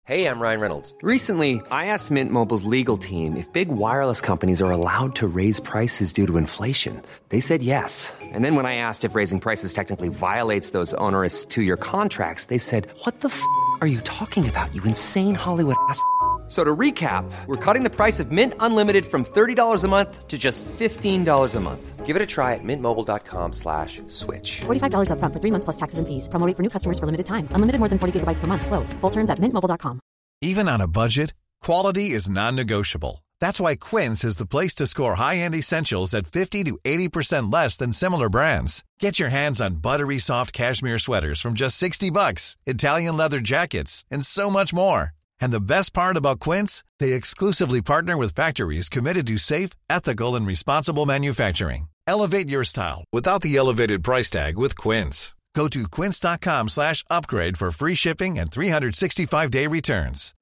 Hey, I'm Ryan Reynolds. Recently, I asked Mint Mobile's legal team if big wireless companies are allowed to raise prices due to inflation. They said yes. And then when I asked if raising prices technically violates those onerous two-year contracts, they said, "What the f*** are you talking about, you insane Hollywood ass?" So to recap, we're cutting the price of Mint Unlimited from $30 a month to just $15 a month. Give it a try at mintmobile.com/switch. $45 up front for 3 months plus taxes and fees. Promo rate for new customers for limited time. Unlimited more than 40 gigabytes per month. Slows full terms at mintmobile.com. Even on a budget, quality is non-negotiable. That's why Quince is the place to score high-end essentials at 50 to 80% less than similar brands. Get your hands on buttery soft cashmere sweaters from just $60, Italian leather jackets, and so much more. And the best part about Quince, they exclusively partner with factories committed to safe, ethical, and responsible manufacturing. Elevate your style without the elevated price tag with Quince. Go to quince.com/upgrade for free shipping and 365-day returns.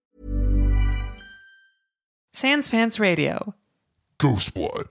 Sans Pants Radio. Ghost Blood.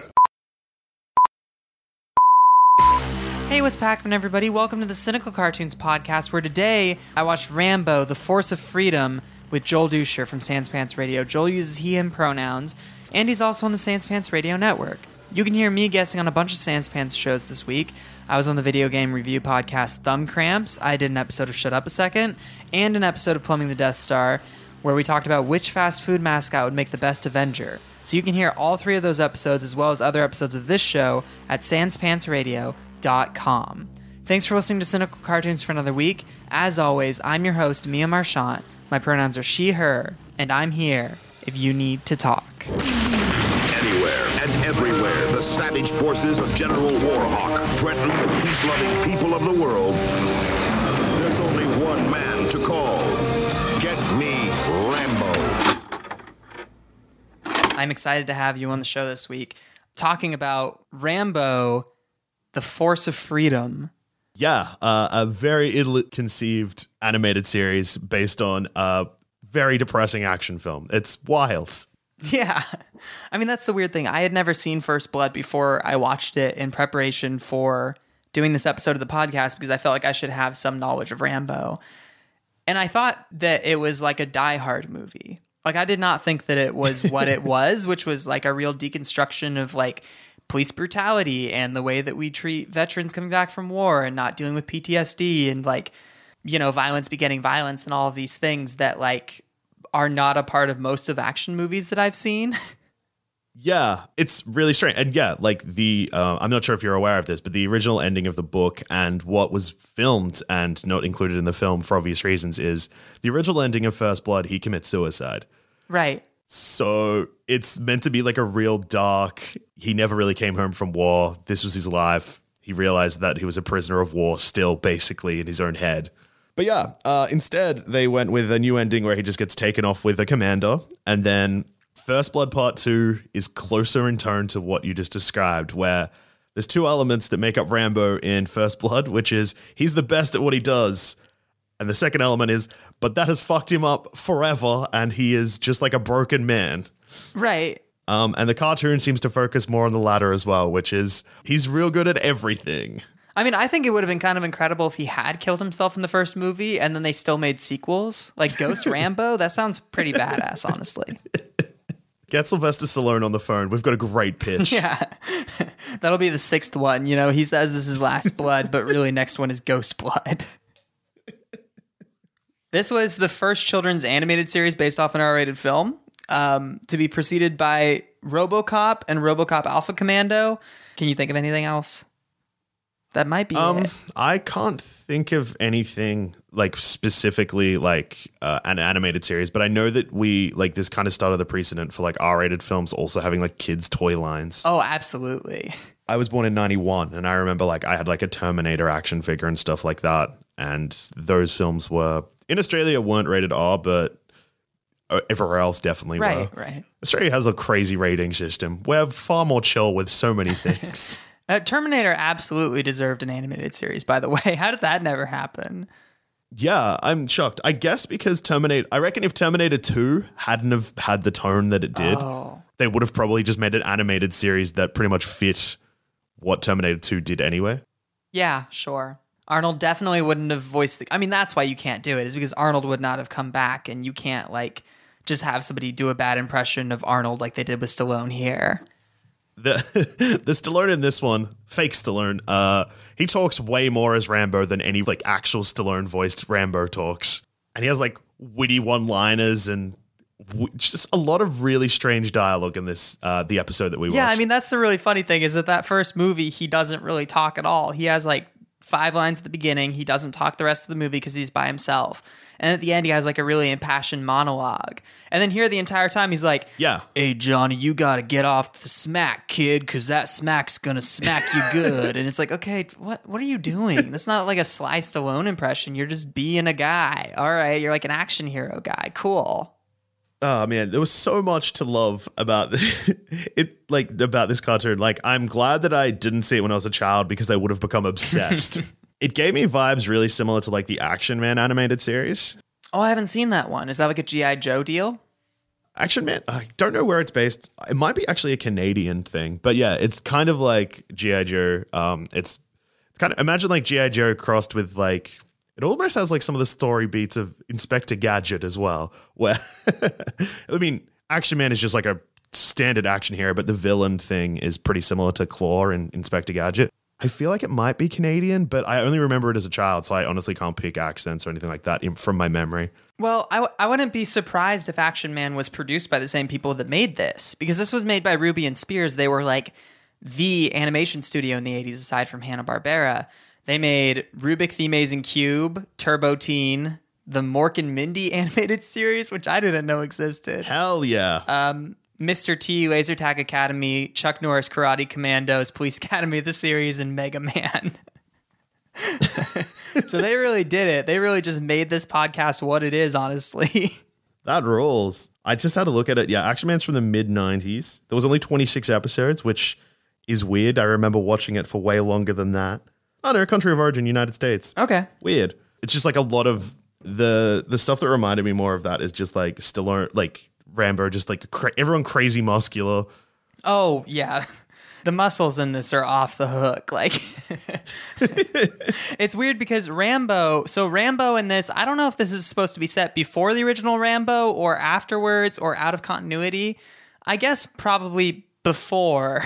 Hey, what's Pac-Man, everybody? Welcome to the Cynical Cartoons podcast, where today I watched Rambo, The Force of Freedom, with Joel Dusher from Sans Pants Radio. Joel uses he, him pronouns, and he's also on the Sans Pants Radio Network. You can hear me guesting on a bunch of Sans Pants shows this week. I was on the video game review podcast Thumb Cramps. I did an episode of Shut Up a Second, and an episode of Plumbing the Death Star, where we talked about which fast food mascot would make the best Avenger. So you can hear all three of those episodes, as well as other episodes of this show, at sanspantsradio.com. Thanks for listening to Cynical Cartoons for another week. As always, I'm your host, Mia Marchant. My pronouns are she, her, and I'm here if you need to talk. Anywhere and everywhere, the savage forces of General Warhawk threaten the peace-loving people of the world. There's only one man to call. Get me Rambo. I'm excited to have you on the show this week, talking about Rambo, The Force of Freedom. Yeah, a very ill-conceived animated series based on a very depressing action film. It's wild. Yeah. I mean, that's the weird thing. I had never seen First Blood before I watched it in preparation for doing this episode of the podcast, because I felt like I should have some knowledge of Rambo. And I thought that it was like a Die Hard movie. Like, I did not think that it was what it was, which was like a real deconstruction of like police brutality and the way that we treat veterans coming back from war and not dealing with PTSD and like, you know, violence begetting violence and all of these things that like are not a part of most of action movies that I've seen. Yeah, it's really strange. And yeah, like I'm not sure if you're aware of this, but the original ending of the book and what was filmed and not included in the film for obvious reasons is the original ending of First Blood, he commits suicide. Right. So it's meant to be like a real dark, he never really came home from war. This was his life. He realized that he was a prisoner of war still, basically, in his own head. But yeah, instead, they went with a new ending where he just gets taken off with a commander. And then First Blood Part 2 is closer in tone to what you just described, where there's two elements that make up Rambo in First Blood, which is he's the best at what he does. And the second element is, but that has fucked him up forever, and he is just like a broken man. Right. And the cartoon seems to focus more on the latter as well, which is he's real good at everything. I mean, I think it would have been kind of incredible if he had killed himself in the first movie and then they still made sequels. Like Ghost Rambo, that sounds pretty badass, honestly. Get Sylvester Stallone on the phone. We've got a great pitch. Yeah. That'll be the sixth one. You know, he says this is Last Blood, but really next one is Ghost Blood. This was the first children's animated series based off an R-rated film, to be preceded by RoboCop and RoboCop Alpha Commando. Can you think of anything else? That might be it. I can't think of anything like specifically like an animated series, but I know that this kind of started the precedent for like R-rated films also having like kids' toy lines. Oh, absolutely. I was born in 91 and I remember like I had like a Terminator action figure and stuff like that. And those films were in Australia weren't rated R, but everywhere else definitely were. Right. Australia has a crazy rating system. We're far more chill with so many things. Terminator absolutely deserved an animated series, by the way. How did that never happen? Yeah, I'm shocked. I guess because I reckon if Terminator 2 hadn't have had the tone that it did, they would have probably just made an animated series that pretty much fit what Terminator 2 did anyway. Yeah, sure. Arnold definitely wouldn't have voiced I mean, that's why you can't do it, is because Arnold would not have come back, and you can't, like, just have somebody do a bad impression of Arnold like they did with Stallone here. The Stallone in this one, fake Stallone, he talks way more as Rambo than any, like, actual Stallone-voiced Rambo talks. And he has, like, witty one-liners and just a lot of really strange dialogue in this, the episode that we watched. Yeah, I mean, that's the really funny thing, is that first movie, he doesn't really talk at all. He has, like, 5 lines at the beginning. He doesn't talk the rest of the movie because he's by himself. And at the end, he has, like, a really impassioned monologue. And then here, the entire time, he's like, yeah, hey, Johnny, you got to get off the smack, kid, because that smack's going to smack you good. And it's like, okay, what are you doing? That's not like a Sly Stallone impression. You're just being a guy. All right, you're like an action hero guy. Cool. Oh man, there was so much to love about about this cartoon. Like, I'm glad that I didn't see it when I was a child because I would have become obsessed. It gave me vibes really similar to like the Action Man animated series. Oh, I haven't seen that one. Is that like a G.I. Joe deal? Action Man, I don't know where it's based. It might be actually a Canadian thing, but yeah, it's kind of like G.I. Joe. It's kind of, imagine like G.I. Joe crossed with like, it almost has like some of the story beats of Inspector Gadget as well. Where, I mean, Action Man is just like a standard action hero, but the villain thing is pretty similar to Claw and Inspector Gadget. I feel like it might be Canadian, but I only remember it as a child, so I honestly can't pick accents or anything like that from my memory. Well, I wouldn't be surprised if Action Man was produced by the same people that made this, because this was made by Ruby and Spears. They were like the animation studio in the 80s, aside from Hanna-Barbera. They made Rubik the Amazing Cube, Turbo Teen, the Mork and Mindy animated series, which I didn't know existed. Hell yeah. Mr. T, Laser Tag Academy, Chuck Norris Karate Commandos, Police Academy, the series, and Mega Man. So they really did it. They really just made this podcast what it is, honestly. That rules. I just had a look at it. Yeah, Action Man's from the mid-90s. There was only 26 episodes, which is weird. I remember watching it for way longer than that. Oh no, country of origin, United States. Okay. Weird. It's just like a lot of the stuff that reminded me more of that is just like Stallone, like Rambo, just like everyone crazy muscular. Oh, yeah. The muscles in this are off the hook. Like, it's weird because Rambo in this, I don't know if this is supposed to be set before the original Rambo or afterwards or out of continuity. I guess probably before.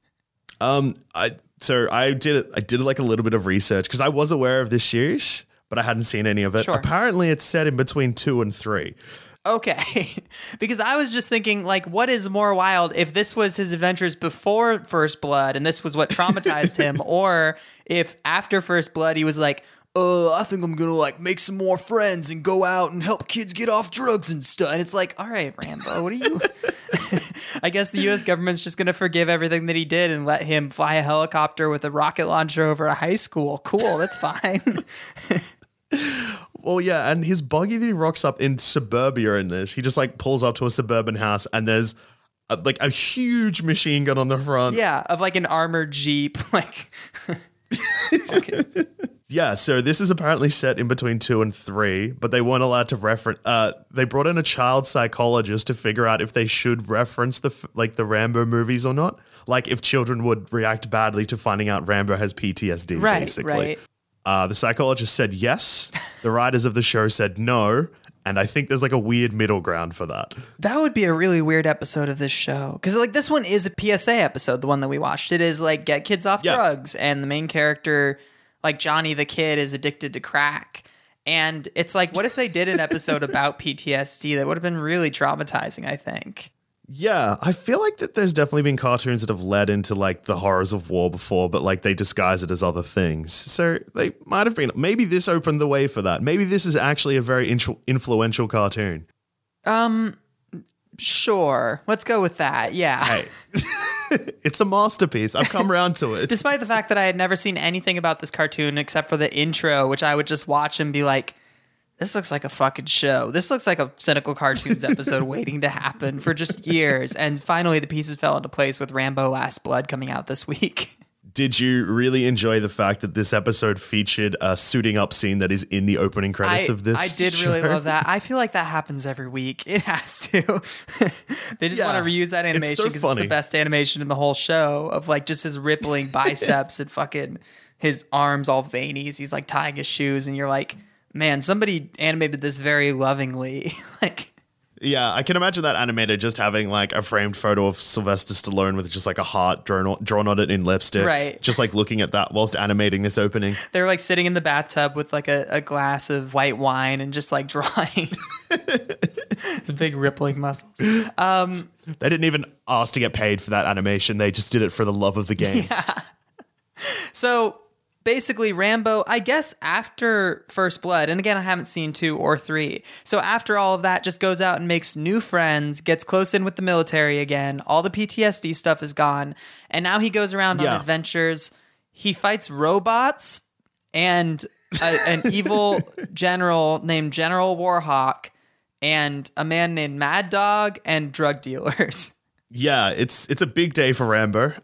I did like a little bit of research because I was aware of this series, but I hadn't seen any of it. Sure. Apparently it's set in between 2 and 3. Okay, because I was just thinking, like, what is more wild if this was his adventures before First Blood and this was what traumatized him, or if after First Blood he was like, I think I'm gonna like make some more friends and go out and help kids get off drugs and stuff. And it's like, all right, Rambo, what are you? I guess the U.S. government's just gonna forgive everything that he did and let him fly a helicopter with a rocket launcher over a high school. Cool, that's fine. Well, yeah, and his buggy that he rocks up in suburbia in this, he just like pulls up to a suburban house and there's like a huge machine gun on the front. Yeah, of like an armored Jeep. Like, okay. Yeah, so this is apparently set in between 2 and 3, but they weren't allowed to reference. They brought in a child psychologist to figure out if they should reference the Rambo movies or not. Like if children would react badly to finding out Rambo has PTSD, basically. Right. The psychologist said yes. The writers of the show said no. And I think there's like a weird middle ground for that. That would be a really weird episode of this show. Because like this one is a PSA episode, the one that we watched. It is like get kids off drugs. And the main character, like Johnny the kid, is addicted to crack. And it's like, what if they did an episode about PTSD? That would have been really traumatizing, I think. Yeah, I feel like that there's definitely been cartoons that have led into like the horrors of war before, but like they disguise it as other things. So they might have been, maybe this opened the way for that. Maybe this is actually a very influential cartoon. Sure. Let's go with that. Yeah. Hey, it's a masterpiece. I've come around to it. Despite the fact that I had never seen anything about this cartoon except for the intro, which I would just watch and be like, this looks like a fucking show. This looks like a Cynical Cartoons episode waiting to happen for just years. And finally, the pieces fell into place with Rambo Last Blood coming out this week. Did you really enjoy the fact that this episode featured a suiting up scene that is in the opening credits of this I did show? really love that. I feel like that happens every week. It has to. They just want to reuse that animation because it's the best animation in the whole show of like just his rippling biceps and fucking his arms all veiny as he's like tying his shoes. And you're like, man, somebody animated this very lovingly. Like, yeah, I can imagine that animator just having like a framed photo of Sylvester Stallone with just like a heart drawn on it in lipstick. Right. Just like looking at that whilst animating this opening. They're like sitting in the bathtub with like a glass of white wine and just like drawing the big rippling muscles. They didn't even ask to get paid for that animation. They just did it for the love of the game. Yeah. So basically, Rambo, I guess after First Blood, and again, I haven't seen 2 or 3. So after all of that, just goes out and makes new friends, gets close in with the military again. All the PTSD stuff is gone. And now he goes around on adventures. He fights robots and an evil general named General Warhawk and a man named Mad Dog and drug dealers. Yeah, it's a big day for Rambo.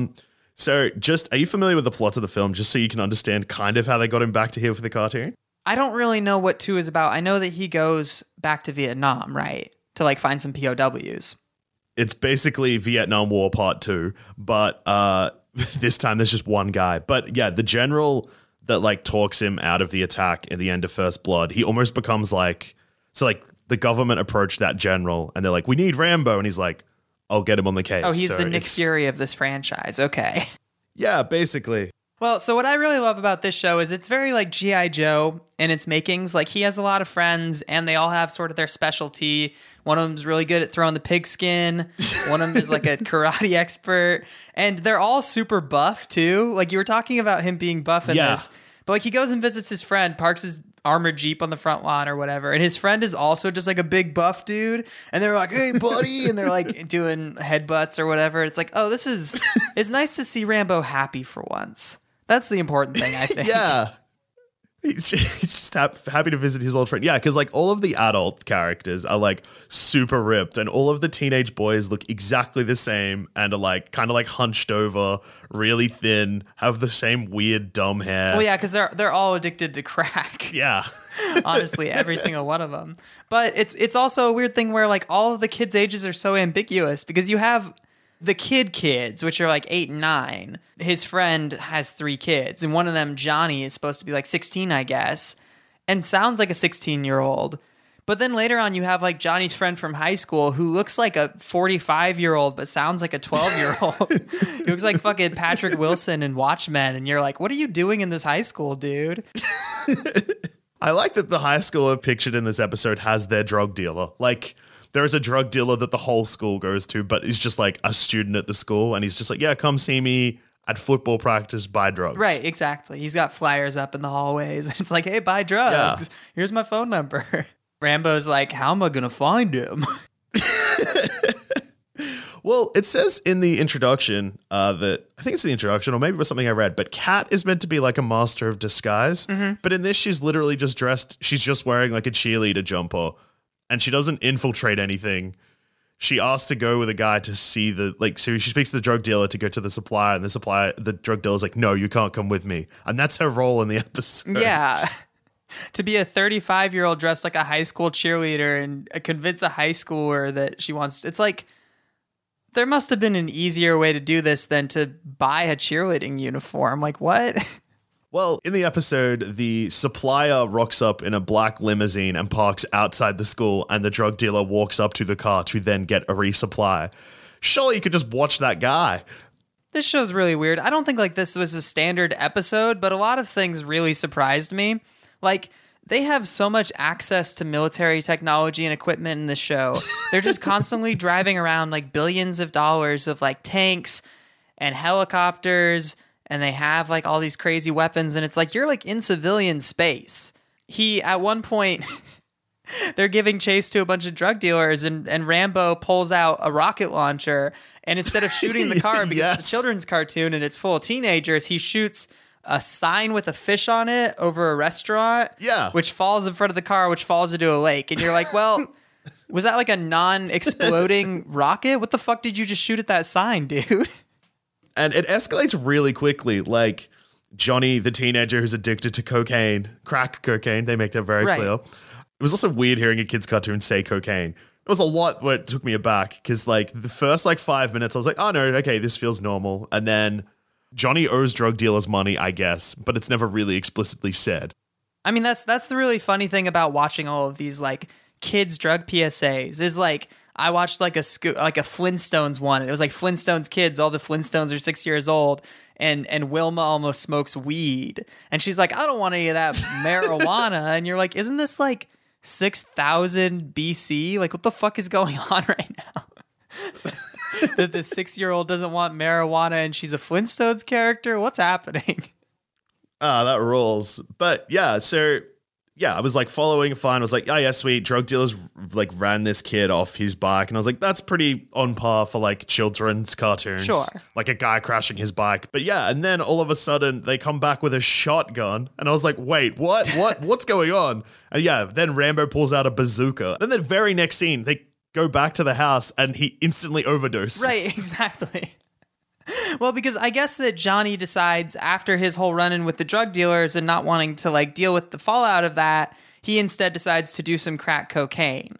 So are you familiar with the plot of the film, just so you can understand kind of how they got him back to here for the cartoon? I don't really know what 2 is about. I know that he goes back to Vietnam, right? To like find some POWs. It's basically Vietnam War Part 2, but this time there's just one guy. But yeah, the general that like talks him out of the attack at the end of First Blood, he almost becomes like, so like the government approached that general and they're like, we need Rambo. And he's like, I'll get him on the case. Oh, he's the Nick Fury of this franchise. Okay. Yeah, basically. Well, so what I really love about this show is it's very like G.I. Joe in its makings. Like he has a lot of friends and they all have sort of their specialty. One of them's really good at throwing the pigskin. One of them is like a karate expert. And they're all super buff too. Like you were talking about him being buff in this. But like he goes and visits his friend, parks his armored Jeep on the front lawn or whatever. And his friend is also just like a big buff dude. And they're like, hey, buddy. And they're like doing headbutts or whatever. It's like, oh, it's nice to see Rambo happy for once. That's the important thing, I think. Yeah. He's just happy to visit his old friend. Yeah, because like all of the adult characters are like super ripped and all of the teenage boys look exactly the same and are like kind of like hunched over, really thin, have the same weird dumb hair. Well, yeah, because they're all addicted to crack. Yeah. Honestly, every single one of them. But it's also a weird thing where like all of the kids' ages are so ambiguous because you have the kids, which are like 8 and 9, his friend has 3 kids. And one of them, Johnny, is supposed to be like 16, I guess, and sounds like a 16-year-old. But then later on, you have like Johnny's friend from high school who looks like a 45-year-old, but sounds like a 12-year-old. He looks like fucking Patrick Wilson in Watchmen. And you're like, what are you doing in this high school, dude? I like that the high schooler pictured in this episode has their drug dealer. Like, there is a drug dealer that the whole school goes to, but he's just like a student at the school. And he's just like, yeah, come see me at football practice, buy drugs. Right, exactly. He's got flyers up in the hallways. It's like, hey, buy drugs. Yeah. Here's my phone number. Rambo's like, how am I going to find him? Well, it says in the introduction that, I think it's the introduction, or maybe it was something I read, but Kat is meant to be like a master of disguise. Mm-hmm. But in this, she's literally just dressed, she's just wearing like a cheerleader jumper. And she doesn't infiltrate anything. She asks to go with a guy to see so she speaks to the drug dealer to go to the supplier, and the drug dealer's like, no, you can't come with me. And that's her role in the episode. Yeah. To be a 35-year-old dressed like a high school cheerleader and convince a high schooler that she wants, it's like, there must have been an easier way to do this than to buy a cheerleading uniform. Like, what? Well, in the episode, the supplier rocks up in a black limousine and parks outside the school, and the drug dealer walks up to the car to then get a resupply. Surely you could just watch that guy. This show's really weird. I don't think like this was a standard episode, but a lot of things really surprised me. Like, they have so much access to military technology and equipment in the show. They're just constantly driving around like billions of dollars of like tanks and helicopters, and they have like all these crazy weapons, and it's like you're like in civilian space. At one point, they're giving chase to a bunch of drug dealers, and Rambo pulls out a rocket launcher, and instead of shooting the car because it's a children's cartoon and it's full of teenagers, he shoots a sign with a fish on it over a restaurant, which falls in front of the car, which falls into a lake. And you're like, well, was that like a non-exploding rocket? What the fuck did you just shoot at that sign, dude? And it escalates really quickly. Like Johnny, the teenager who's addicted to cocaine, crack cocaine, they make that very clear. It was also weird hearing a kid's cartoon say cocaine. It was a lot where it took me aback because like the first like 5 minutes, I was like, oh no, okay, this feels normal. And then Johnny owes drug dealers money, I guess, but it's never really explicitly said. I mean, that's the really funny thing about watching all of these like kids drug PSAs is like I watched like a Flintstones one. And it was like Flintstones kids. All the Flintstones are 6 years old, and Wilma almost smokes weed, and she's like, I don't want any of that marijuana. And you're like, isn't this like 6,000 BC? Like, what the fuck is going on right now? That the 6-year-old doesn't want marijuana and she's a Flintstones character? What's happening? Ah, that rules. But yeah, so yeah, I was like following fine. I was like, oh yeah, sweet. Drug dealers like ran this kid off his bike. And I was like, that's pretty on par for like children's cartoons. Sure. Like a guy crashing his bike. But yeah, and then all of a sudden they come back with a shotgun. And I was like, wait, what? What's going on? And yeah, then Rambo pulls out a bazooka. Then the very next scene, they go back to the house and he instantly overdoses. Right, exactly. Well, because I guess that Johnny decides after his whole run-in with the drug dealers and not wanting to like deal with the fallout of that, he instead decides to do some crack cocaine.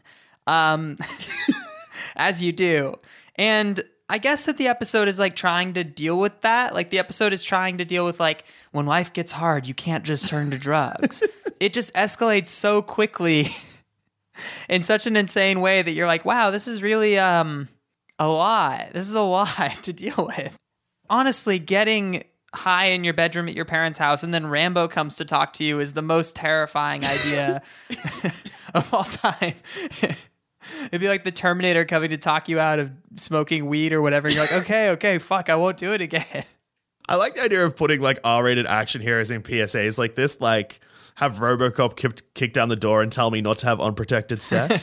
As you do. And I guess that the episode is like trying to deal with that. Like the episode is trying to deal with like when life gets hard, you can't just turn to drugs. It just escalates so quickly in such an insane way that you're like, wow, this is really a lot. This is a lot to deal with. Honestly, getting high in your bedroom at your parents' house and then Rambo comes to talk to you is the most terrifying idea of all time. It'd be like the Terminator coming to talk you out of smoking weed or whatever. You're like, okay, fuck, I won't do it again. I like the idea of putting like R-rated action heroes in PSAs like this, like have RoboCop kick down the door and tell me not to have unprotected sex.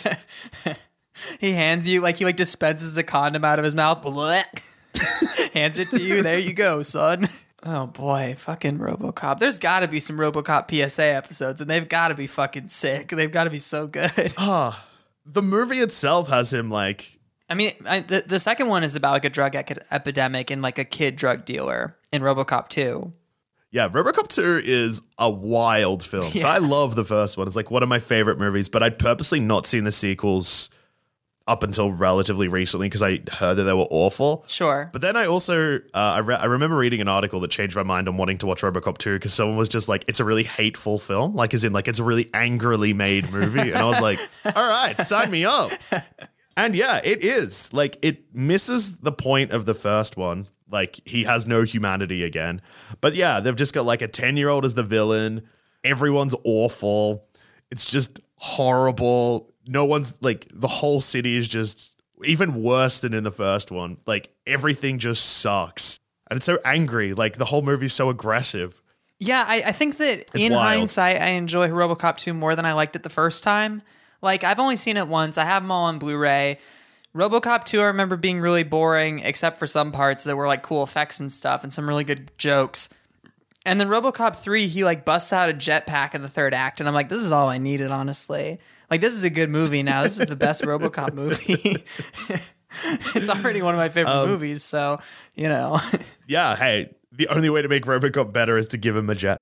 He hands you, like he like dispenses a condom out of his mouth. Hands it to you. There you go, son. Oh boy, fucking RoboCop. There's got to be some RoboCop PSA episodes, and they've got to be fucking sick. They've got to be so good. The movie itself has him like... I mean, the second one is about like a drug epidemic and like a kid drug dealer in RoboCop 2. Yeah, RoboCop 2 is a wild film. Yeah. So I love the first one. It's like one of my favorite movies, but I'd purposely not seen the sequels up until relatively recently because I heard that they were awful. Sure. But then I also, I remember reading an article that changed my mind on wanting to watch RoboCop 2 because someone was just like, it's a really hateful film. Like, as in, like, it's a really angrily made movie. And I was like, all right, sign me up. And yeah, it is. Like, it misses the point of the first one. Like, he has no humanity again. But yeah, they've just got like a 10-year-old as the villain. Everyone's awful. It's just horrible. No one's like, the whole city is just even worse than in the first one. Like, everything just sucks. And it's so angry. Like, the whole movie's so aggressive. Yeah, I think that it's in wild. Hindsight, I enjoy RoboCop 2 more than I liked it the first time. Like, I've only seen it once. I have them all on Blu-ray. RoboCop 2, I remember being really boring, except for some parts that were like cool effects and stuff and some really good jokes. And then RoboCop 3, he like busts out a jetpack in the third act. And I'm like, this is all I needed, honestly. Like, this is a good movie now. This is the best RoboCop movie. It's already one of my favorite movies, so, you know. Yeah, hey, the only way to make RoboCop better is to give him a jet.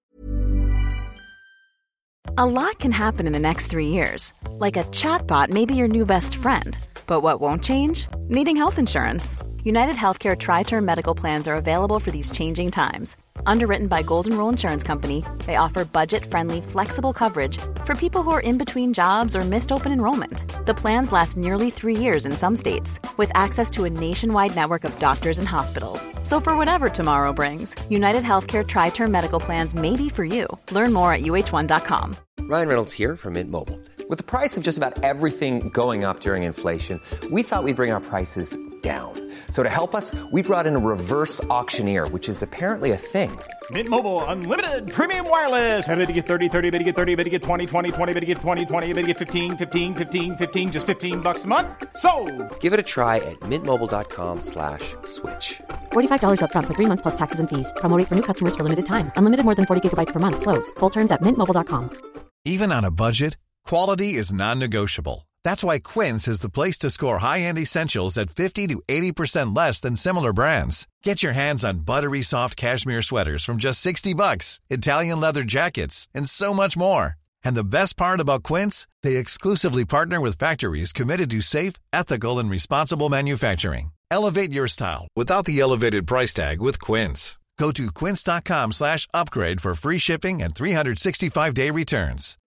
A lot can happen in the next 3 years. Like a chatbot may be your new best friend. But what won't change? Needing health insurance. United Healthcare Tri-Term Medical Plans are available for these changing times. Underwritten by Golden Rule Insurance Company, they offer budget-friendly, flexible coverage for people who are in between jobs or missed open enrollment. The plans last nearly 3 years in some states, with access to a nationwide network of doctors and hospitals. So for whatever tomorrow brings, United Healthcare Tri-Term Medical Plans may be for you. Learn more at uh1.com. Ryan Reynolds here from Mint Mobile. With the price of just about everything going up during inflation, we thought we'd bring our prices down. So to help us, we brought in a reverse auctioneer, which is apparently a thing. Mint Mobile Unlimited Premium Wireless. How to get 30, 30, how to get 30, how to get 20, 20, 20, how to get 20, 20, how to get 15, 15, 15, 15, just $15 a month? Sold! Give it a try at mintmobile.com/switch. $45 up front for 3 months plus taxes and fees. Promo rate for new customers for limited time. Unlimited more than 40 gigabytes per month slows. Full terms at mintmobile.com. Even on a budget, quality is non-negotiable. That's why Quince is the place to score high-end essentials at 50 to 80% less than similar brands. Get your hands on buttery soft cashmere sweaters from just $60, Italian leather jackets, and so much more. And the best part about Quince, they exclusively partner with factories committed to safe, ethical, and responsible manufacturing. Elevate your style without the elevated price tag with Quince. Go to quince.com/upgrade for free shipping and 365-day returns.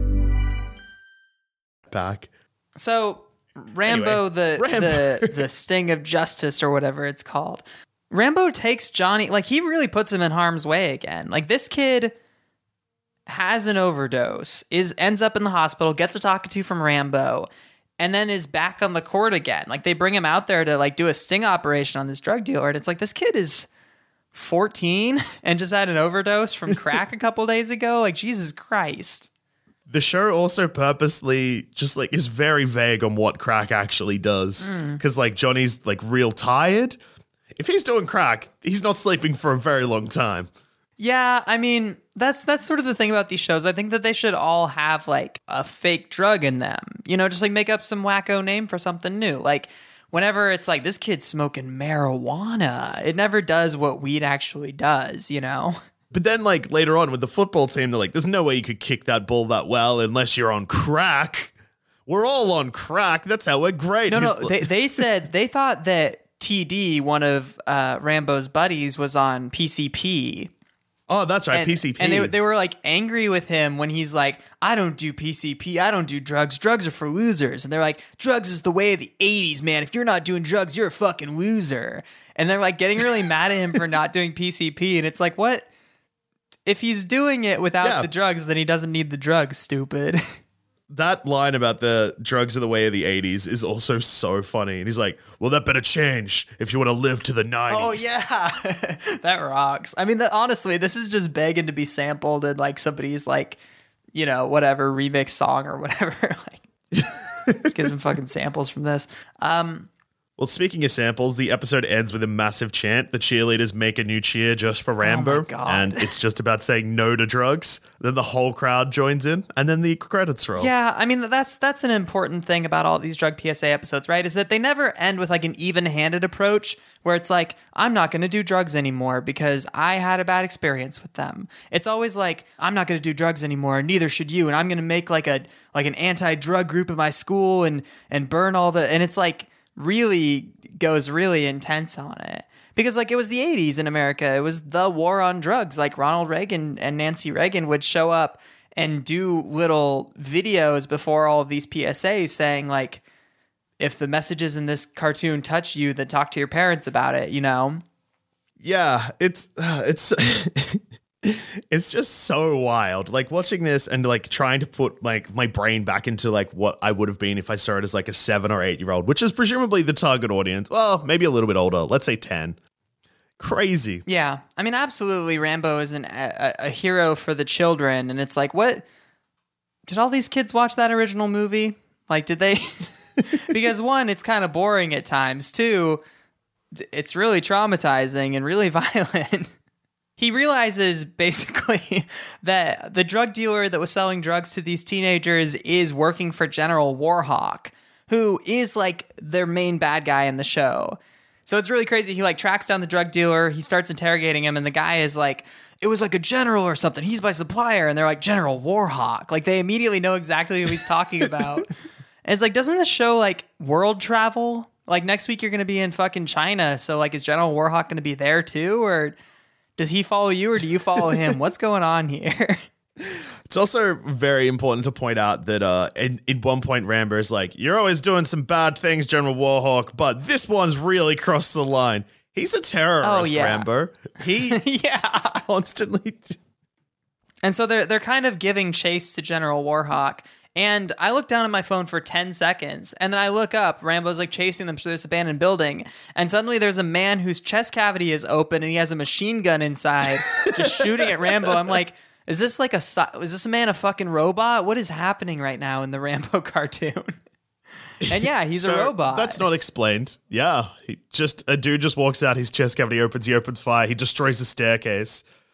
Back. So Rambo, Anyway, the sting of justice or whatever it's called. Rambo takes Johnny, like he really puts him in harm's way again. Like this kid has an overdose, ends up in the hospital, gets a talking to from Rambo, and then is back on the court again. Like they bring him out there to like do a sting operation on this drug dealer, and it's like this kid is 14 and just had an overdose from crack a couple days ago. Like Jesus Christ. The show also purposely just like is very vague on what crack actually does. Because like Johnny's like real tired. If he's doing crack, he's not sleeping for a very long time. Yeah, I mean, that's sort of the thing about these shows. I think that they should all have like a fake drug in them. You know, just like make up some wacko name for something new. Like whenever it's like this kid's smoking marijuana, it never does what weed actually does, you know? But then, like, later on with the football team, they're like, there's no way you could kick that ball that well unless you're on crack. We're all on crack. That's how we're great. No, they said they thought that TD, one of Rambo's buddies, was on PCP. Oh, that's right, PCP. And they were, like, angry with him when he's like, I don't do PCP. I don't do drugs. Drugs are for losers. And they're like, drugs is the way of the 80s, man. If you're not doing drugs, you're a fucking loser. And they're, like, getting really mad at him for not doing PCP. And it's like, what? If he's doing it without the drugs, then he doesn't need the drugs, stupid. That line about the drugs are the way of the 80s is also so funny. And he's like, well, that better change if you want to live to the 90s. Oh, yeah. That rocks. I mean, honestly, this is just begging to be sampled in like somebody's like, you know, whatever remix song or whatever. Like, get some fucking samples from this. Well, speaking of samples, the episode ends with a massive chant. The cheerleaders make a new cheer just for Rambo. Oh my God. And it's just about saying no to drugs. Then the whole crowd joins in, and then the credits roll. Yeah, I mean, that's an important thing about all these drug PSA episodes, right? Is that they never end with like an even-handed approach where it's like, I'm not going to do drugs anymore because I had a bad experience with them. It's always like, I'm not going to do drugs anymore, and neither should you, and I'm going to make like an anti-drug group in my school and burn all the... And it's like... really goes really intense on it because like it was the 80s in America. It was the war on drugs. Like Ronald Reagan and Nancy Reagan would show up and do little videos before all of these PSAs saying like, if the messages in this cartoon touch you, then talk to your parents about it, you know? Yeah, it's it's just so wild. Like watching this and like trying to put like my brain back into like what I would have been if I saw it as like a 7 or 8 year old, which is presumably the target audience. Well, maybe a little bit older. Let's say 10. Crazy. Yeah. I mean, absolutely. Rambo is a hero for the children. And it's like, what? Did all these kids watch that original movie? Like, did they? Because one, it's kind of boring at times. Two, it's really traumatizing and really violent. He realizes basically that the drug dealer that was selling drugs to these teenagers is working for General Warhawk, who is like their main bad guy in the show. So it's really crazy. He like tracks down the drug dealer. He starts interrogating him, and the guy is like, it was like a general or something. He's my supplier. And they're like, General Warhawk. Like they immediately know exactly who he's talking about. And it's like, doesn't this show like world travel? Like next week you're going to be in fucking China. So like, is General Warhawk going to be there too? Or does he follow you or do you follow him? What's going on here? It's also very important to point out that in one point Rambo is like, you're always doing some bad things, General Warhawk, but this one's really crossed the line. He's a terrorist, Rambo. He constantly... And so they're kind of giving chase to General Warhawk. And I look down at my phone for 10 seconds, and then I look up. Rambo's like chasing them through this abandoned building, and suddenly there's a man whose chest cavity is open, and he has a machine gun inside, just shooting at Rambo. I'm like, is this a man a fucking robot? What is happening right now in the Rambo cartoon? And yeah, he's a robot. That's not explained. Yeah, a dude just walks out, his chest cavity opens, he opens fire, he destroys the staircase.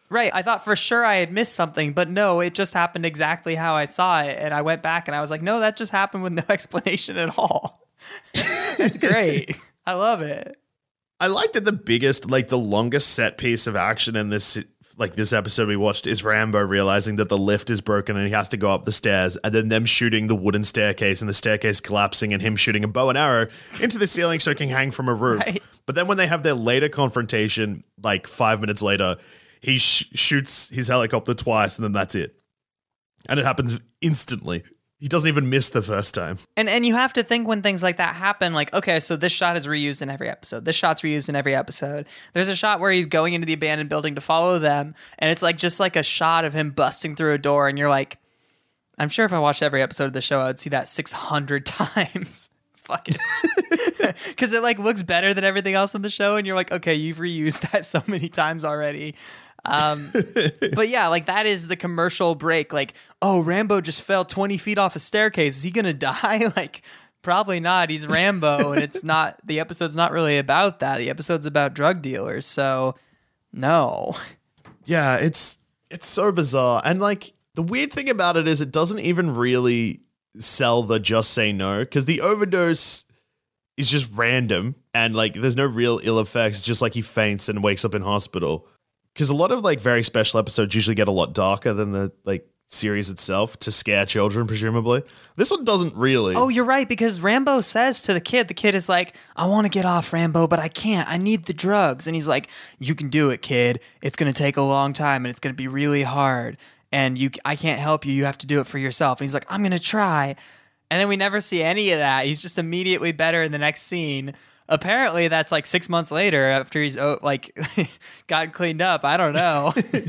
Right. I thought for sure I had missed something, but no, it just happened exactly how I saw it. And I went back and I was like, no, that just happened with no explanation at all. That's great. I love it. I like that the longest set piece of action in this episode we watched is Rambo realizing that the lift is broken and he has to go up the stairs, and then them shooting the wooden staircase and the staircase collapsing and him shooting a bow and arrow into the ceiling so it can hang from a roof. Right. But then when they have their later confrontation, like 5 minutes later, he shoots his helicopter twice and then that's it. And it happens instantly. He doesn't even miss the first time. And you have to think when things like that happen, like, okay, so this shot is reused in every episode. This shot's reused in every episode. There's a shot where he's going into the abandoned building to follow them, and it's like just like a shot of him busting through a door, and you're like, I'm sure if I watched every episode of the show, I would see that 600 times. It's fucking... Because it like looks better than everything else in the show, and you're like, okay, you've reused that so many times already. But yeah, like that is the commercial break. Like, oh, Rambo just fell 20 feet off a staircase. Is he gonna die? Like, probably not. He's Rambo, and it's not. The episode's not really about that. The episode's about drug dealers. So, no. Yeah, it's so bizarre, and like the weird thing about it is it doesn't even really sell the just say no, because the overdose is just random and like there's no real ill effects. It's just like he faints and wakes up in hospital. Because a lot of like very special episodes usually get a lot darker than the like series itself to scare children, presumably. This one doesn't really. Oh, you're right, because Rambo says to the kid is like, I want to get off, Rambo, but I can't. I need the drugs. And he's like, you can do it, kid. It's going to take a long time and it's going to be really hard. And I can't help you. You have to do it for yourself. And he's like, I'm going to try. And then we never see any of that. He's just immediately better in the next scene. Apparently, that's like 6 months later after he's like gotten cleaned up. I don't know.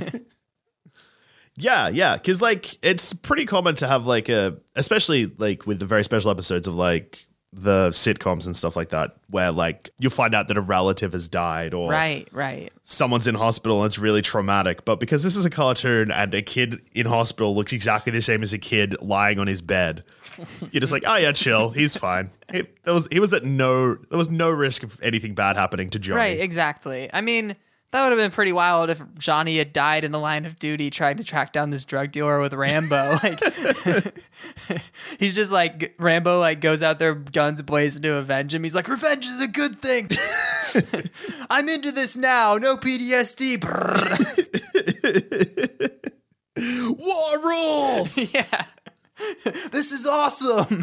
Yeah, because like it's pretty common to have like especially like with the very special episodes of like the sitcoms and stuff like that, where like you'll find out that a relative has died or right, someone's in hospital and it's really traumatic. But because this is a cartoon and a kid in hospital looks exactly the same as a kid lying on his bed, you're just like, oh yeah, chill, he's fine. There was no risk of anything bad happening to Johnny. Right, exactly. I mean, that would have been pretty wild if Johnny had died in the line of duty trying to track down this drug dealer with Rambo. Like, he's just like, Rambo like goes out there, guns blazing to avenge him. He's like, revenge is a good thing. I'm into this now. No PTSD. War rules. Yeah. This is awesome.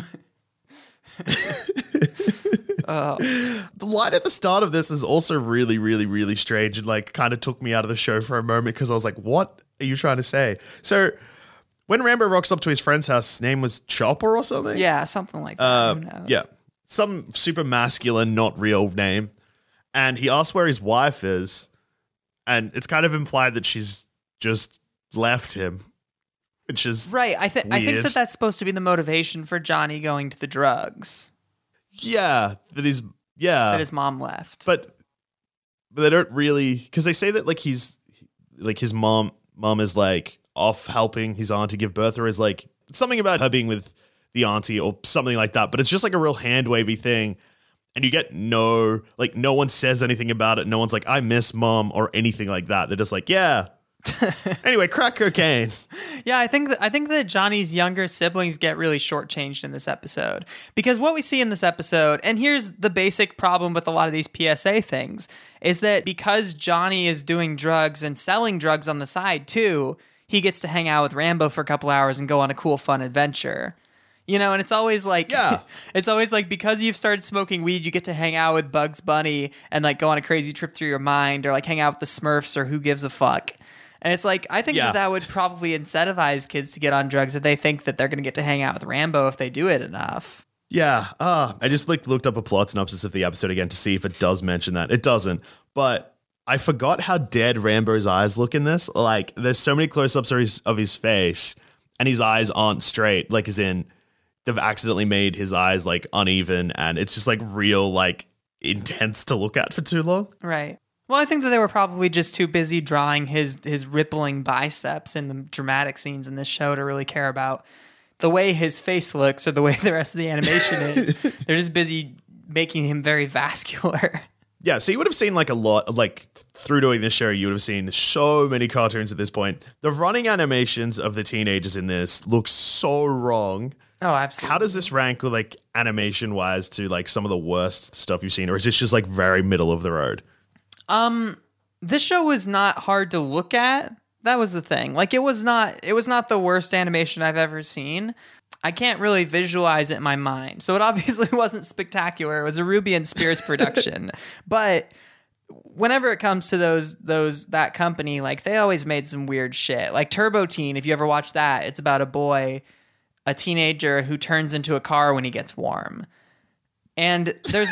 The line at the start of this is also really, really, really strange and like kind of took me out of the show for a moment because I was like, what are you trying to say? So when Rambo rocks up to his friend's house, his name was Chopper or something? Yeah, something like that. Who knows? Yeah. Some super masculine, not real name. And he asks where his wife is. And it's kind of implied that she's just left him. Which is right. I think that that's supposed to be the motivation for Johnny going to the drugs. Yeah, that his mom left. But they don't really, because they say that like he's like his mom is like off helping his auntie give birth, or is like something about her being with the auntie or something like that. But it's just like a real hand wavy thing, and you get no one says anything about it. No one's like, I miss mom or anything like that. They're just like, yeah. Anyway, crack cocaine. Yeah, I think that Johnny's younger siblings get really shortchanged in this episode, because what we see in this episode, and here's the basic problem with a lot of these PSA things, is that because Johnny is doing drugs and selling drugs on the side too, he gets to hang out with Rambo for a couple hours and go on a cool, fun adventure. You know, and it's always like, it's always like, because you've started smoking weed, you get to hang out with Bugs Bunny and like go on a crazy trip through your mind, or like hang out with the Smurfs or who gives a fuck. And it's like, I think that would probably incentivize kids to get on drugs if they think that they're going to get to hang out with Rambo if they do it enough. Yeah. I just looked up a plot synopsis of the episode again to see if it does mention that. It doesn't. But I forgot how dead Rambo's eyes look in this. Like, there's so many close-ups of his face, and his eyes aren't straight. Like, as in, they've accidentally made his eyes, like, uneven, and it's just, like, real, like, intense to look at for too long. Right. Well, I think that they were probably just too busy drawing his rippling biceps in the dramatic scenes in this show to really care about the way his face looks or the way the rest of the animation is. They're just busy making him very vascular. Yeah, so you would have seen like a lot, like through doing this show, you would have seen so many cartoons at this point. The running animations of the teenagers in this look so wrong. Oh, absolutely. How does this rank like animation wise to like some of the worst stuff you've seen, or is this just like very middle of the road? This show was not hard to look at. That was the thing. Like it was not the worst animation I've ever seen. I can't really visualize it in my mind. So it obviously wasn't spectacular. It was a Ruby and Spears production. But whenever it comes to that company, like they always made some weird shit. Like Turbo Teen, if you ever watch that, it's about a teenager who turns into a car when he gets warm. And there's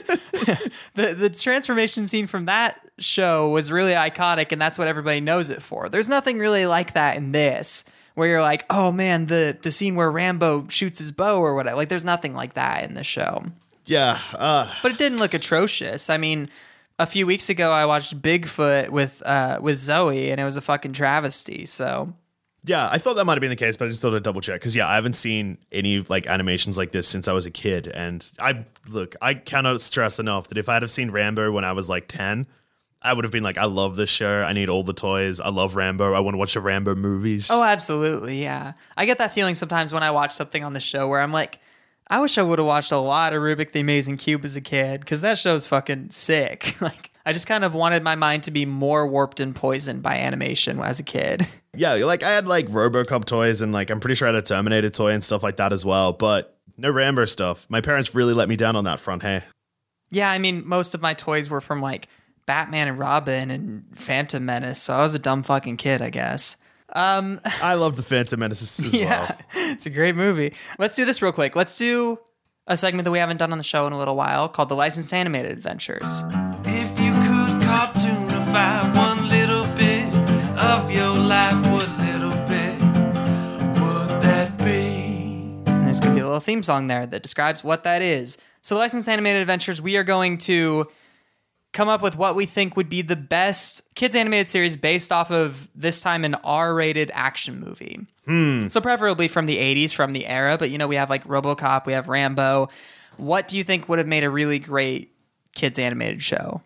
the transformation scene from that show was really iconic, and that's what everybody knows it for. There's nothing really like that in this, where you're like, oh man, the scene where Rambo shoots his bow or whatever. Like, there's nothing like that in the show. Yeah. But it didn't look atrocious. I mean, a few weeks ago, I watched Bigfoot with Zoe, and it was a fucking travesty, so... Yeah, I thought that might have been the case, but I just thought I'd double check because I haven't seen any like animations like this since I was a kid, and I cannot stress enough that if I'd have seen Rambo when I was like 10, I would have been like, I love this show, I need all the toys, I love Rambo, I want to watch the Rambo movies. Oh, absolutely, yeah. I get that feeling sometimes when I watch something on the show where I'm like, I wish I would have watched a lot of Rubik the Amazing Cube as a kid because that show's fucking sick. Like, I just kind of wanted my mind to be more warped and poisoned by animation as a kid. Yeah, like I had like RoboCop toys and like I'm pretty sure I had a Terminator toy and stuff like that as well, but no Rambo stuff. My parents really let me down on that front, hey? Yeah, I mean, most of my toys were from like Batman and Robin and Phantom Menace, so I was a dumb fucking kid, I guess. I love the Phantom Menace as well. It's a great movie. Let's do this real quick. Let's do a segment that we haven't done on the show in a little while called the Licensed Animated Adventures. If you could cartoonify one little bit of your life, what little bit would that be? And there's going to be a little theme song there that describes what that is. So Licensed Animated Adventures, we are going to come up with what we think would be the best kids animated series based off of this time an R-rated action movie. So preferably from the 80s, from the era, but we have like RoboCop, we have Rambo. What do you think would have made a really great kids animated show?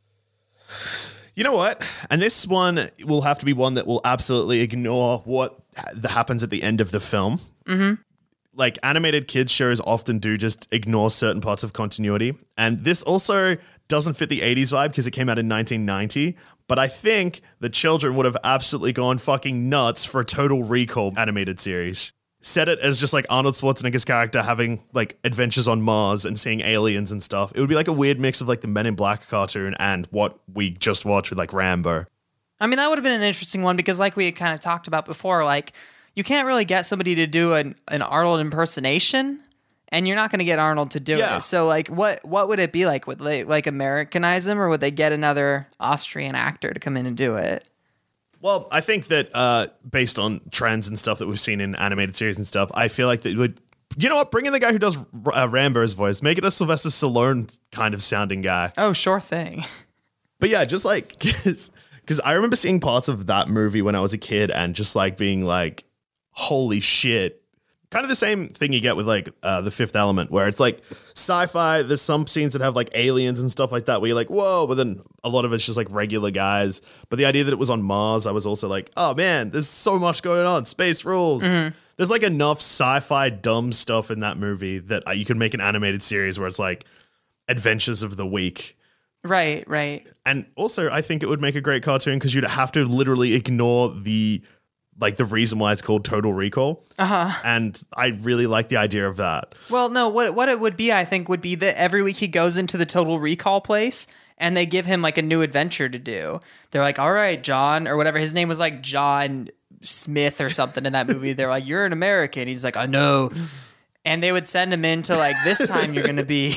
You know what? And this one will have to be one that will absolutely ignore what happens at the end of the film. Mm-hmm. Like animated kids shows often do just ignore certain parts of continuity. And this also doesn't fit the 80s vibe because it came out in 1990. But I think the children would have absolutely gone fucking nuts for a Total Recall animated series. Set it as just like Arnold Schwarzenegger's character having like adventures on Mars and seeing aliens and stuff. It would be like a weird mix of like the Men in Black cartoon and what we just watched with like Rambo. I mean, that would have been an interesting one because like we had kind of talked about before, like you can't really get somebody to do an Arnold impersonation and you're not going to get Arnold to do it. So like what would it be like? Would they like Americanize him or would they get another Austrian actor to come in and do it? Well, I think that based on trends and stuff that we've seen in animated series and stuff, I feel like that would, you know what, bring in the guy who does Rambo's voice, make it a Sylvester Stallone kind of sounding guy. Oh, sure thing. But yeah, just like, because I remember seeing parts of that movie when I was a kid and just like being like, holy shit. Kind of the same thing you get with like The Fifth Element, where it's like sci-fi. There's some scenes that have like aliens and stuff like that where you're like, whoa, but then a lot of it's just like regular guys. But the idea that it was on Mars, I was also like, oh man, there's so much going on. Space rules. Mm-hmm. There's like enough sci-fi dumb stuff in that movie that you could make an animated series where it's like Adventures of the Week. Right. And also, I think it would make a great cartoon because you'd have to literally ignore the reason why it's called Total Recall. Uh-huh. And I really like the idea of that. Well, no, what it would be, I think, would be that every week he goes into the Total Recall place and they give him like a new adventure to do. They're like, all right, John, or whatever. His name was like John Smith or something in that movie. They're like, you're an American. He's like, I know. And they would send him into like, this time you're going to be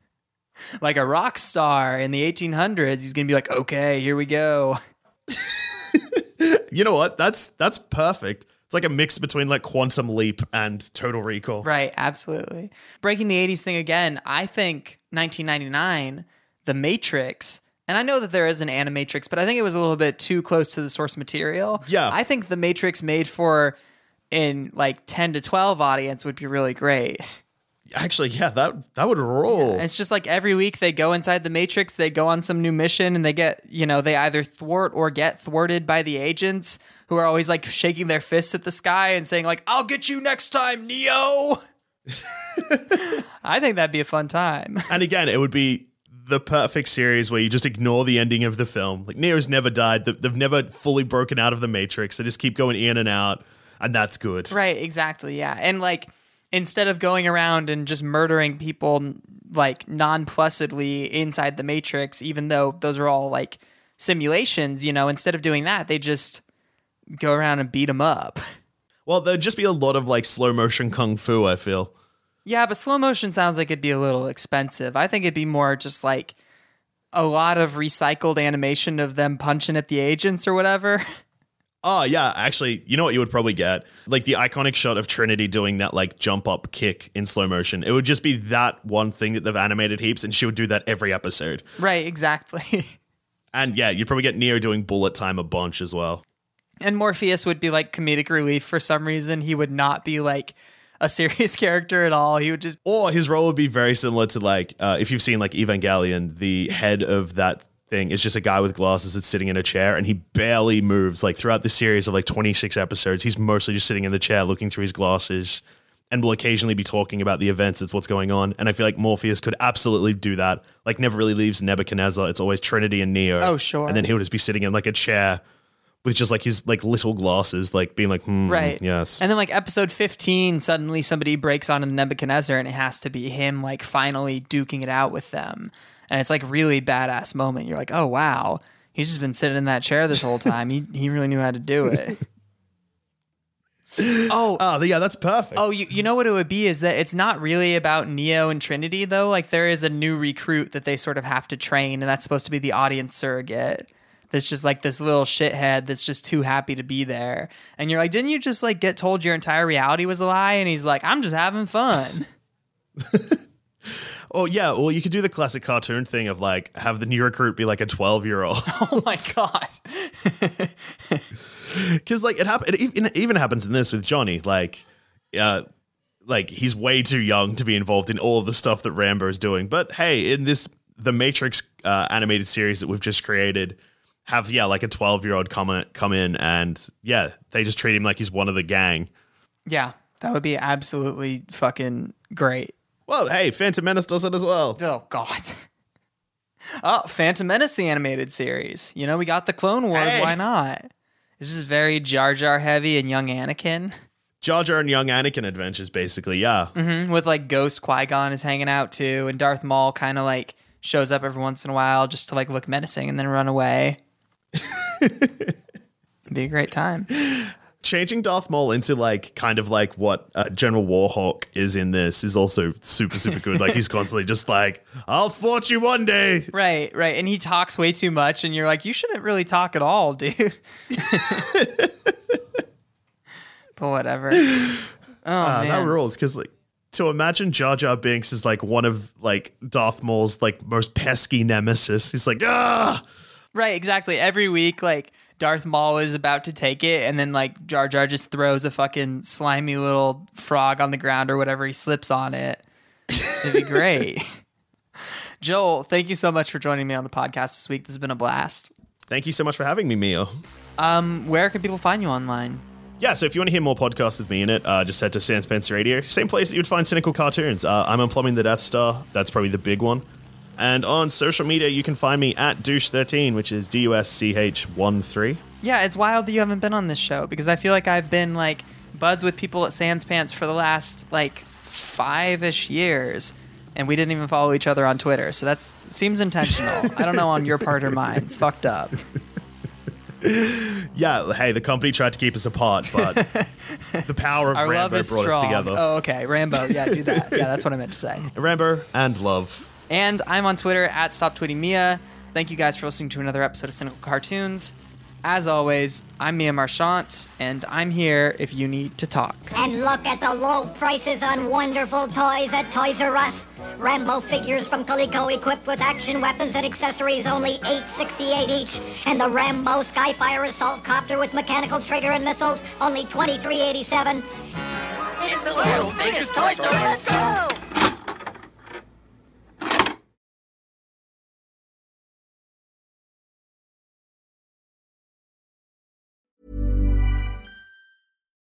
like a rock star in the 1800s. He's going to be like, okay, here we go. You know what? That's perfect. It's like a mix between like Quantum Leap and Total Recall. Right, absolutely. Breaking the 80s thing again, I think 1999, The Matrix, and I know that there is an Animatrix, but I think it was a little bit too close to the source material. Yeah. I think The Matrix made for in like 10 to 12 audience would be really great. Actually, yeah, that would roll. It's just like every week they go inside the Matrix, they go on some new mission, and they get, they either thwart or get thwarted by the agents who are always like shaking their fists at the sky and saying like, "I'll get you next time, Neo." I think that'd be a fun time. And again, it would be the perfect series where you just ignore the ending of the film. Like, Neo's never died. They've never fully broken out of the Matrix. They just keep going in and out, and that's good. Right, exactly, yeah. And like, instead of going around and just murdering people like nonplusedly inside the Matrix, even though those are all like simulations, instead of doing that, they just go around and beat them up. Well, there'd just be a lot of like slow motion kung fu, I feel. Yeah, but slow motion sounds like it'd be a little expensive. I think it'd be more just like a lot of recycled animation of them punching at the agents or whatever. Oh, yeah. Actually, you know what you would probably get? Like the iconic shot of Trinity doing that like jump up kick in slow motion. It would just be that one thing that they've animated heaps, and she would do that every episode. Right, exactly. And yeah, you'd probably get Neo doing bullet time a bunch as well. And Morpheus would be like comedic relief for some reason. He would not be like a serious character at all. He would just... Or his role would be very similar to like, if you've seen like Evangelion, the head of that thing is just a guy with glasses that's sitting in a chair, and he barely moves. Like throughout the series of like 26 episodes, he's mostly just sitting in the chair looking through his glasses, and will occasionally be talking about the events that's what's going on. And I feel like Morpheus could absolutely do that. Like never really leaves Nebuchadnezzar. It's always Trinity and Neo. Oh, sure. And then he would just be sitting in like a chair with just like his like little glasses, like being like, right. Yes. And then like episode 15, suddenly somebody breaks onto Nebuchadnezzar, and it has to be him like finally duking it out with them. And it's like really badass moment. You're like, oh wow, he's just been sitting in that chair this whole time. He really knew how to do it. Yeah, that's perfect. Oh, you know what it would be is that it's not really about Neo and Trinity though. Like there is a new recruit that they sort of have to train, and that's supposed to be the audience surrogate. That's just like this little shithead that's just too happy to be there. And you're like, didn't you just like get told your entire reality was a lie? And he's like, I'm just having fun. Oh, yeah. Well, you could do the classic cartoon thing of like have the new recruit be like a 12-year-old. Oh my God. Because like it even happens in this with Johnny. Like he's way too young to be involved in all of the stuff that Rambo is doing. But hey, in the Matrix animated series that we've just created, have like a 12-year-old come in, and yeah, they just treat him like he's one of the gang. Yeah, that would be absolutely fucking great. Well, hey, Phantom Menace does it as well. Oh God. Oh, Phantom Menace, the animated series. We got the Clone Wars. Hey. Why not? It's just very Jar Jar heavy and young Anakin. Jar Jar and young Anakin adventures, basically. Yeah. Mm-hmm. With like Ghost Qui-Gon is hanging out too, and Darth Maul kind of like shows up every once in a while just to like look menacing and then run away. It'd be a great time. Changing Darth Maul into like kind of like what General Warhawk is in this is also super, super good. Like he's constantly just like, I'll thwart you one day. Right. And he talks way too much, and you're like, you shouldn't really talk at all, dude. But whatever. Oh, man. That rules, because like to imagine Jar Jar Binks is like one of like Darth Maul's like most pesky nemesis. He's like, ah. Right, exactly. Every week, like, Darth Maul is about to take it, and then, like, Jar Jar just throws a fucking slimy little frog on the ground or whatever. He slips on it. It'd be great. Joel, thank you so much for joining me on the podcast this week. This has been a blast. Thank you so much for having me, Mio. Where can people find you online? Yeah, so if you want to hear more podcasts with me in it, just head to Sans Spencer Radio. Same place that you'd find Cynical Cartoons. I'm Unplumbing the Death Star. That's probably the big one. And on social media, you can find me at Douche13, which is DUSCH13. Yeah, it's wild that you haven't been on this show, because I feel like I've been, like, buds with people at Sans Pants for the last, like, 5-ish years, and we didn't even follow each other on Twitter, so that seems intentional. I don't know on your part or mine. It's fucked up. Yeah, hey, the company tried to keep us apart, but the power of Our Rambo love is brought strong. us together. Oh, okay. Rambo. Yeah, do that. Yeah, that's what I meant to say. Rambo and love. And I'm on Twitter at StopTweetingMia. Thank you guys for listening to another episode of Cynical Cartoons. As always, I'm Mia Marchant, and I'm here if you need to talk. And look at the low prices on wonderful toys at Toys R Us. Rambo figures from Coleco equipped with action weapons and accessories, only $8.68 each. And the Rambo Skyfire assault copter with mechanical trigger and missiles, only $23.87. It's the world's biggest toy store. Let's go!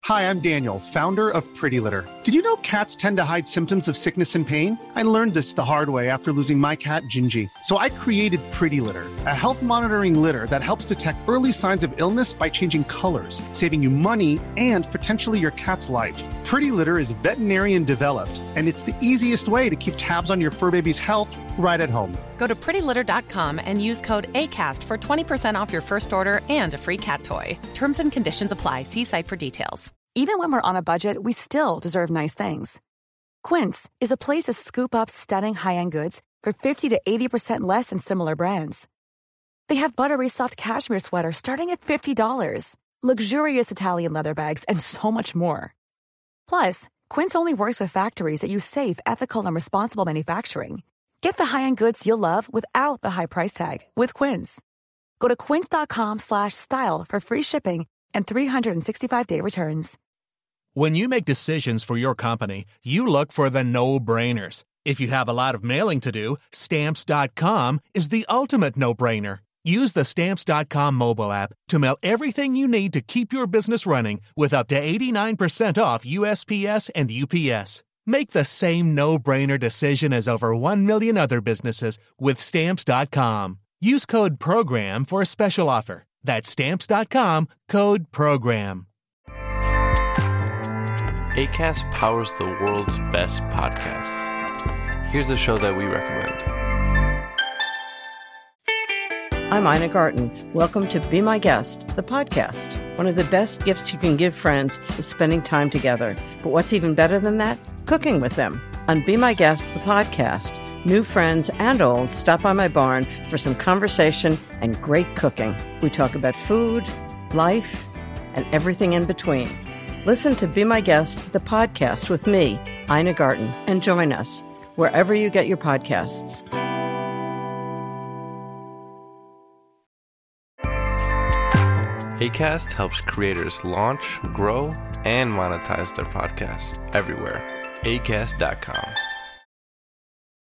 Hi, I'm Daniel, founder of Pretty Litter. Did you know cats tend to hide symptoms of sickness and pain? I learned this the hard way after losing my cat, Gingy. So I created Pretty Litter, a health monitoring litter that helps detect early signs of illness by changing colors, saving you money and potentially your cat's life. Pretty Litter is veterinarian developed, and it's the easiest way to keep tabs on your fur baby's health right at home. Go to prettylitter.com and use code ACAST for 20% off your first order and a free cat toy. Terms and conditions apply. See site for details. Even when we're on a budget, we still deserve nice things. Quince is a place to scoop up stunning high-end goods for 50 to 80% less than similar brands. They have buttery soft cashmere sweaters starting at $50, luxurious Italian leather bags, and so much more. Plus, Quince only works with factories that use safe, ethical, and responsible manufacturing. Get the high-end goods you'll love without the high price tag with Quince. Go to quince.com/style for free shipping and 365-day returns. When you make decisions for your company, you look for the no-brainers. If you have a lot of mailing to do, Stamps.com is the ultimate no-brainer. Use the Stamps.com mobile app to mail everything you need to keep your business running with up to 89% off USPS and UPS. Make the same no-brainer decision as over 1 million other businesses with Stamps.com. Use code PROGRAM for a special offer. That's Stamps.com, code PROGRAM. Acast powers the world's best podcasts. Here's a show that we recommend. I'm Ina Garten. Welcome to Be My Guest, the podcast. One of the best gifts you can give friends is spending time together. But what's even better than that? Cooking with them. On Be My Guest, the podcast, new friends and old stop by my barn for some conversation and great cooking. We talk about food, life, and everything in between. Listen to Be My Guest, the podcast with me, Ina Garten, and join us wherever you get your podcasts. Acast helps creators launch, grow, and monetize their podcasts everywhere. Acast.com.